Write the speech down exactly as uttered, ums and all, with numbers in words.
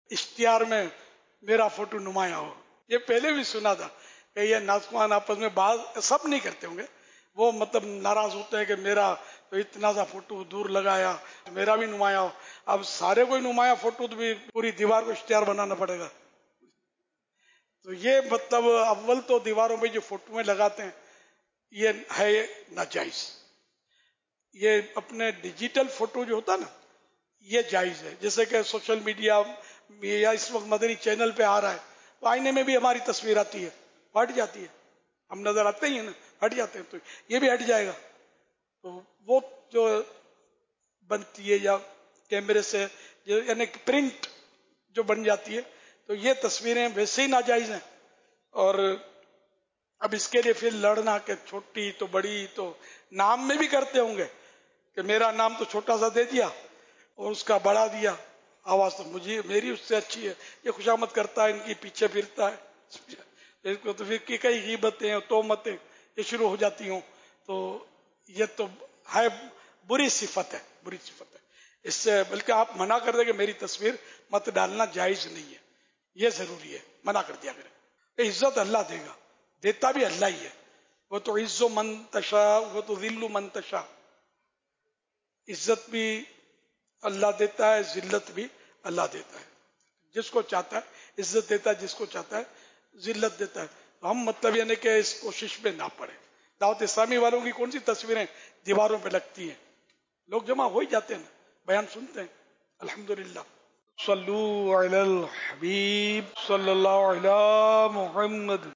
اشتہار میں میرا فوٹو نمایاں ہو. یہ پہلے بھی سنا تھا کہ یہ ناظرین آپس میں بعض سب نہیں کرتے ہوں گے، وہ مطلب ناراض ہوتے ہیں کہ میرا تو اتنا سا فوٹو دور لگایا، میرا بھی نمایاں ہو. اب سارے کوئی نمایاں فوٹو تو بھی پوری دیوار کو اشتہار بنانا پڑے گا. تو یہ مطلب اول تو دیواروں پہ جو فوٹویں لگاتے ہیں یہ ہے ناجائز. یہ اپنے ڈیجیٹل فوٹو جو ہوتا نا یہ جائز ہے. جیسے کہ سوشل میڈیا یا اس وقت مدنی چینل پہ آ رہا ہے تو آئینے میں بھی ہماری تصویر آتی ہے، ہٹ جاتی ہے، ہم نظر آتے ہی ہیں نا، ہٹ جاتے ہیں، تو یہ بھی ہٹ جائے گا. تو وہ جو بنتی ہے یا کیمرے سے یعنی پرنٹ جو بن جاتی ہے تو یہ تصویریں ویسے ہی ناجائز ہیں. اور اب اس کے لیے پھر لڑنا کہ چھوٹی تو بڑی، تو نام میں بھی کرتے ہوں گے کہ میرا نام تو چھوٹا سا دے دیا اور اس کا بڑا دیا، آواز تو مجھے میری اس سے اچھی ہے. یہ خوشامد کرتا ہے، ان کی پیچھے پھرتا ہے، اس کو تو پھر کئی غیبتیں اور تہمتیں یہ شروع ہو جاتی ہوں. تو یہ تو ہے بری صفت ہے، بری صفت ہے. اس سے بلکہ آپ منع کر دیں کہ میری تصویر مت ڈالنا، جائز نہیں ہے، یہ ضروری ہے، منع کر دیا کریں. عزت اللہ دے گا، دیتا بھی اللہ ہی ہے. وہ تو عز من تشاء وہ تو ذل من تشاء. عزت بھی اللہ دیتا ہے، ذلت بھی اللہ دیتا ہے. جس کو چاہتا ہے عزت دیتا ہے، جس کو چاہتا ہے ذلت دیتا ہے. تو ہم مطلب یعنی کہ اس کوشش میں نہ پڑے. دعوت اسلامی والوں کی کون سی تصویریں دیواروں پہ لگتی ہیں؟ لوگ جمع ہو ہی جاتے ہیں، بیان سنتے ہیں. الحمدللہ. صلو علی الحبیب صلی اللہ علی محمد.